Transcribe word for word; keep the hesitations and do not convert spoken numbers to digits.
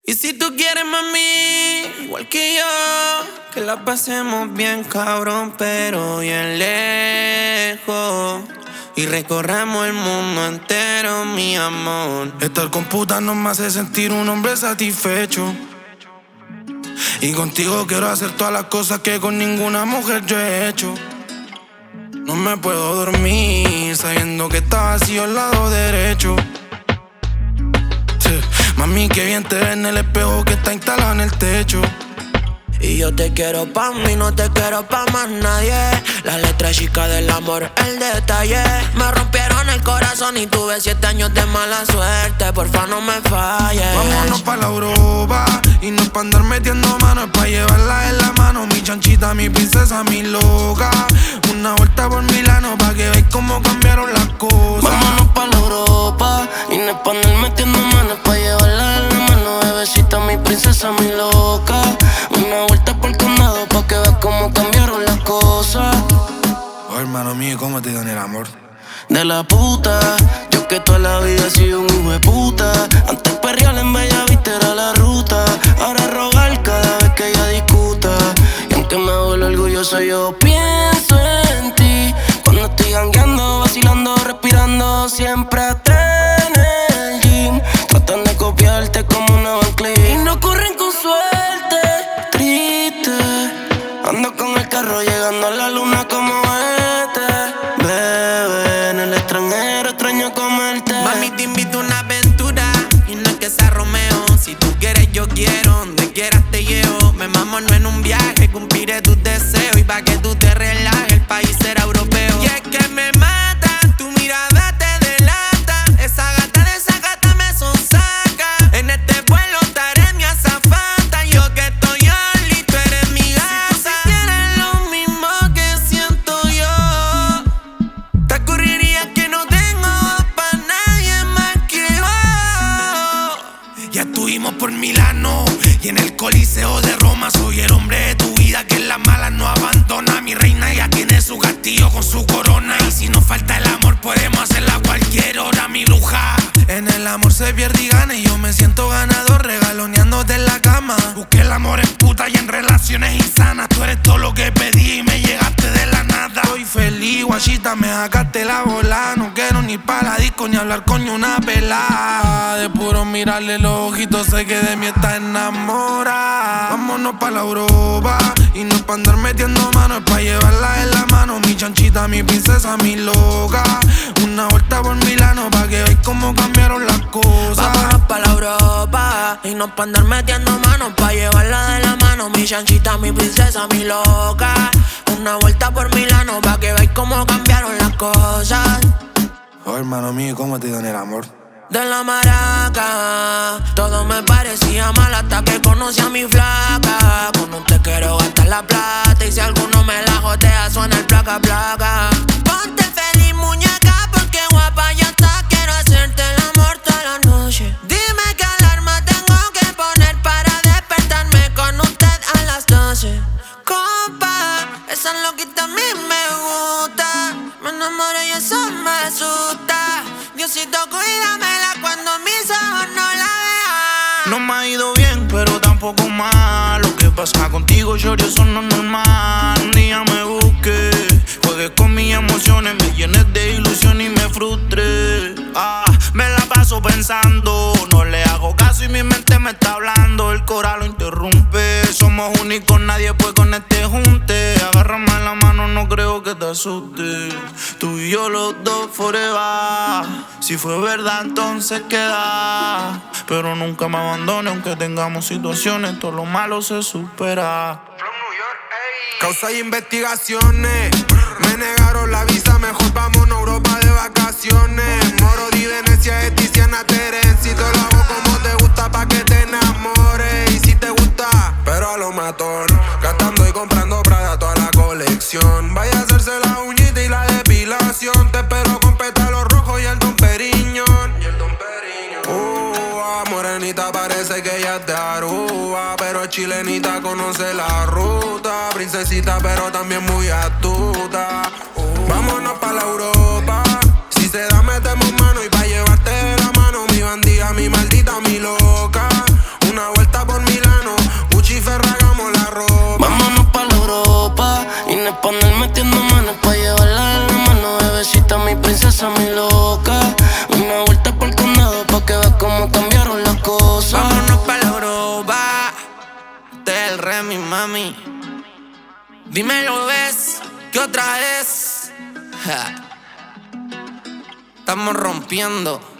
Y si tú quieres, mami, igual que yo, que la pasemos bien, cabrón, pero bien lejos. Y recorremos el mundo entero, mi amor. Estar con putas no me hace sentir un hombre satisfecho. Y contigo quiero hacer todas las cosas que con ninguna mujer yo he hecho. No me puedo dormir sabiendo que estás vacío al lado derecho. Sí. Mami, qué bien te ves en el espejo que está instalado en el techo. Y yo te quiero pa' mí, no te quiero pa' más nadie. La letra chica del amor, el detalle. Me rompieron el corazón y tuve siete años de mala suerte. Porfa, no me falles. Vámonos pa' la Europa. Y no es pa' andar metiendo manos, es pa' llevarla en la mano. Mi chanchita, mi princesa, mi loca. Una vuelta por Milano pa' que veáis cómo cambiaron las cosas. Vámonos pa' la Europa. Y no es pa' andar metiendo manos, es pa' llevarla en la mano. Bebecita, mi princesa, mi loca. Una vuelta por el condado pa' que veas cómo cambiaron las cosas. Oh, hermano mío, ¿cómo te dan el amor? De la puta, yo que toda la vida he sido un hijo de puta. Antes perrear en Bellavista era la ruta. Ahora rogar cada vez que ella discuta. Y aunque me duele orgulloso, yo pienso en ti. Cuando estoy jangueando, vacilando, respirando, siempre atrás en el gym. Tratan de copiarte como una Van Cleef y no corren con suerte. Triste, ando con el carro llegando a la luna como este. Bebé, en el extranjero extraño comerte. Mami, te invito a una aventura y no es que sea Romeo. Si tú quieres, yo quiero, donde quieras te llevo. Me mamo no en un viaje, cumpliré tus deseos. Y pa' que tú te relajes, el país será europeo. Y es que me mata, tu mirada te delata. Esa gata de esa gata me sonsaca. En este vuelo estaré mi azafata. Yo que estoy only, tú eres mi gata. Si tú sintieras lo mismo que siento yo, te ocurriría que no tengo pa' nadie más que yo. Ya estuvimos por Milano y en el Coliseo de Roma. Soy el hombre de tu vida que en las malas no abandona. Mi reina ya tiene su castillo con su corona. Y si nos falta el amor podemos hacerla a cualquier hora, mi bruja. En el amor se pierde y gana y yo me siento ganador regaloneándote en la cama. Busqué el amor en puta y en relaciones insanas. Tú eres todo lo que pedí y me llegaste de la nada. Estoy feliz, guachita, me sacaste la bola. No quiero ni pa' la disco ni hablar con ni una pelada. De puro mirarle los ojitos sé que de mí está enamorada. Vámonos pa' la Europa. Y no es pa' andar metiendo manos, es pa' llevarla en la mano. Mi chanchita, mi princesa, mi loca. Una vuelta por Milano pa' que veáis cómo cambiaron las cosas. Vámonos pa' la Europa y no pa' andar metiendo manos, pa' llevarla de la mano. Mi chanchita, mi princesa, mi loca. Una vuelta por Milano pa' que veáis cómo cambiaron las cosas. Oh, hermano mío, ¿cómo te dan el amor? De la maraca, todo me parecía mal hasta que conocí a mi flaca. Con un te quiero gastar la plata y si alguno me la jotea suena el placa placa. Ponte feliz muñeca porque guapa ya está. Quiero hacerte el amor toda la noche. Dime qué alarma tengo que poner para despertarme con usted a las doce. Compa, esa loquita a mí me gusta. Me enamoro y eso me asusta. Diosito, cuídamela cuando mis ojos no la vean. No me ha ido bien, pero tampoco mal. Lo que pasa contigo, shorty, eso no es normal. Un día me busqué, juegues con mis emociones, me llenes de ilusión y me frustré. Ah, me la paso pensando, no le hago caso y mi mente me está hablando. El corazón lo interrumpe, somos únicos, nadie puede con este junte. Agárrame la mano, no creo que te asuste. Tú y yo los dos forever. Si fue verdad, entonces queda. Pero nunca me abandone, aunque tengamos situaciones. Todo lo malo se supera. Causa y investigaciones. Me negaron la visa, mejor vámonos a Europa de vacaciones. Moro di Venecia, es Tiziana Terenzi. Te lo hago como te gusta pa' que te enamores. Y si te gusta, pero a lo matón. Gastando y comprando Prada toda la colección. Vaya a hacerse la uñita y la depilación. Te espero con pétalos rojos y el Don Periñón. Uh, ah, morenita parece que ella es de Aruba, pero es chilenita, conoce la ruta. Princesita pero también muy astuta. uh, Vámonos pa' la Europa. Si se da metemos mano y pa' llevarte de la mano. Mi bandida, mi maldita, mi loca. Una vuelta a mi loca. Una vuelta por el condado pa' que veas cómo cambiaron las cosas. Vámonos pa' la Europa, del Remy, mami. Dímelo, ¿ves? ¿Qué otra vez? Ja. Estamos rompiendo.